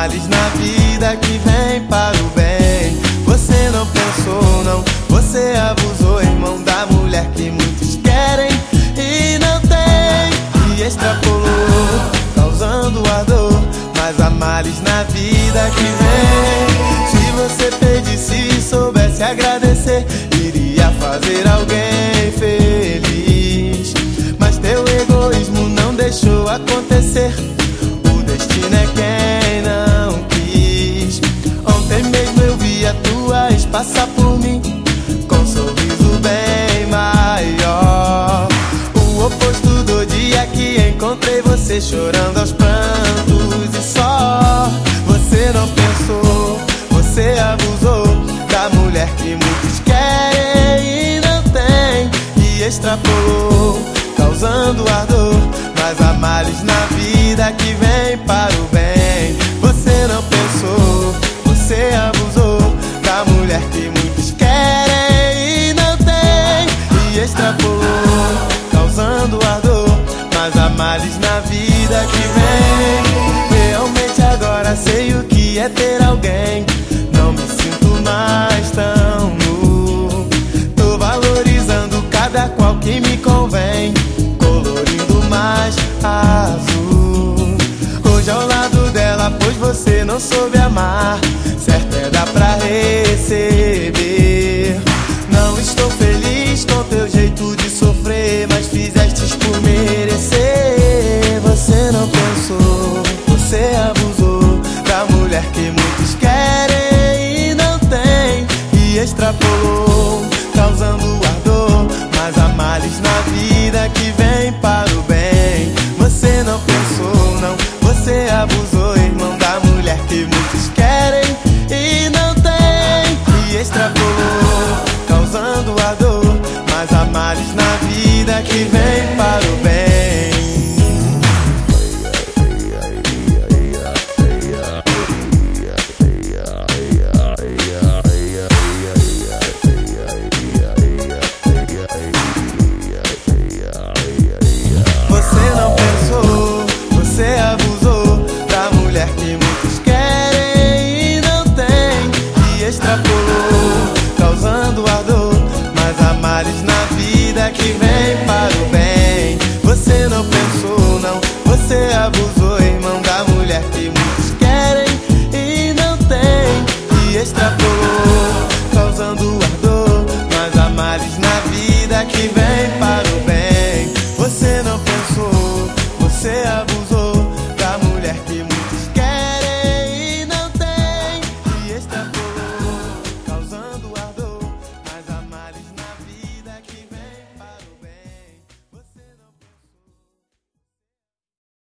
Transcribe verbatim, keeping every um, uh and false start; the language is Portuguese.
males na vida que vem para o bem. Você não pensou, não, você abusou, irmão, da mulher que muitos querem e não tem, e extrapolou, causando ardor. Mas há males na vida que vem. Se você pedisse e soubesse agradecer, iria fazer alguém feliz. Mas teu egoísmo não deixou acontecer. O destino é quem não quis. Ontem mesmo eu vi a tua ex passar por mim com um sorriso bem maior. O oposto do dia que encontrei você chorando aos prantos e só. Você não pensou, você abusou da mulher que muitos querem e não tem, e extrapolou, causando ardor. Mas há males na vida que vem para o bem. Você não pensou, você abusou da mulher que muitos querem e não tem, e extrapolou, causando ardor. Mas há males na vida que vem. Realmente agora sei o que é ter alguém. Não me sinto mais tão nu. Tô valorizando cada qual que me convém, colorindo mais azul. Hoje ao lado dela, pois você não soube amar. Certo é dar pra receber. Não estou feliz com teu jeito de sofrer, mas fizestes por merecer. Você não pensou, você abusou da mulher que muitos querem e não tem, e extrapolou, causando ardor. Mas há males na vida que vem para o bem. Você não pensou, não, você abusou, irmão, da mulher que muitos querem e não tem, e extrapolou, causando ardor. Mas há males na vida que vem para o bem. Você não pensou, você abusou da mulher que muitos querem e não tem, e extrapolou, causando ardor. Mas há males na vida que vem para o bem. Você não pensou, não, você abusou